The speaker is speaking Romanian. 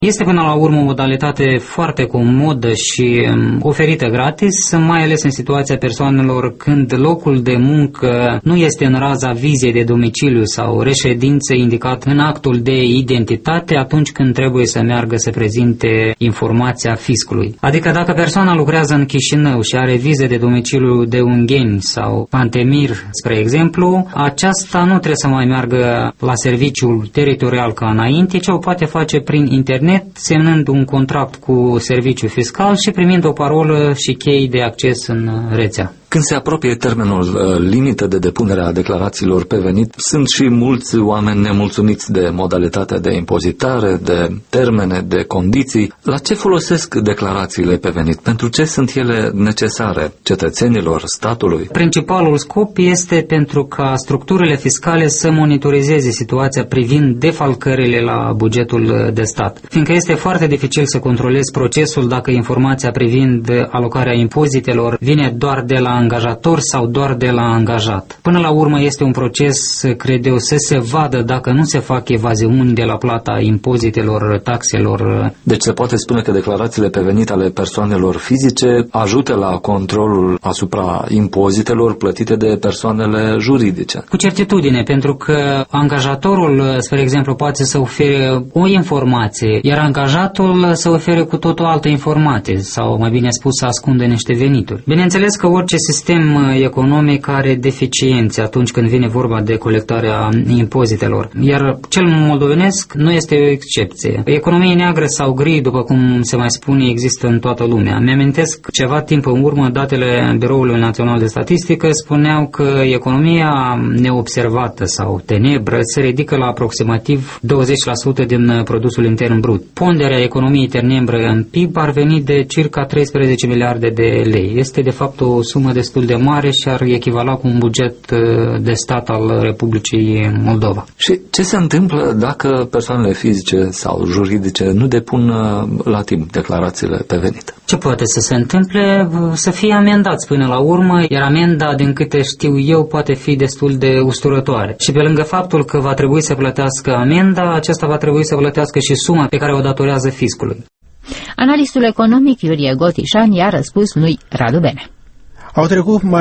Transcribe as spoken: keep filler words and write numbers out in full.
Este până la urmă o modalitate foarte comodă și oferită gratis, mai ales în situația persoanelor când locul de muncă nu este în raza vizei de domiciliu sau reședință indicat în actul de identitate atunci când trebuie să meargă să prezinte informația fiscului. Adică dacă persoana lucrează în Chișinău și are vize de domiciliu de Ungheni sau Pantemir, spre exemplu, aceasta nu trebuie să mai meargă la serviciul teritorial ca înainte, ci o poate face prin internet, semnând un contract cu serviciul fiscal și primind o parolă și chei de acces în rețea. Când se apropie termenul uh, limită de depunere a declarațiilor pe venit, sunt și mulți oameni nemulțumiți de modalitatea de impozitare, de termene, de condiții. La ce folosesc declarațiile pe venit? Pentru ce sunt ele necesare cetățenilor, statului? Principalul scop este pentru ca structurile fiscale să monitorizeze situația privind defalcările la bugetul de stat. Fiindcă este foarte dificil să controlezi procesul dacă informația privind alocarea impozitelor vine doar de la angajator sau doar de la angajat. Până la urmă este un proces, cred eu, să se vadă dacă nu se fac evaziuni de la plata impozitelor, taxelor. Deci se poate spune că declarațiile pe venit ale persoanelor fizice ajută la controlul asupra impozitelor plătite de persoanele juridice. Cu certitudine, pentru că angajatorul, spre exemplu, poate să ofere o informație, iar angajatul să ofere cu tot o altă informație, sau mai bine spus să ascunde niște venituri. Bineînțeles că orice sistem economic are deficiențe atunci când vine vorba de colectarea impozitelor, iar cel moldovenesc nu este o excepție. Economie neagră sau gri, după cum se mai spune, există în toată lumea. Mi-amintesc ceva timp în urmă, datele Biroului Național de Statistică spuneau că economia neobservată sau tenebră se ridică la aproximativ douăzeci la sută din produsul intern brut. Ponderea economiei tenebră în P I B ar veni de circa treisprezece miliarde de lei. Este de fapt o sumă destul de mare și ar echivala cu un buget de stat al Republicii Moldova. Și ce se întâmplă dacă persoanele fizice sau juridice nu depun la timp declarațiile pe venit? Ce poate să se întâmple? Să fie amendați până la urmă, iar amenda, din câte știu eu, poate fi destul de usturătoare. Și pe lângă faptul că va trebui să plătească amenda, acesta va trebui să plătească și suma pe care o datorează fiscului. Analistul economic Iurie Gotișan i-a răspuns lui Radu Bene. Au trecut mai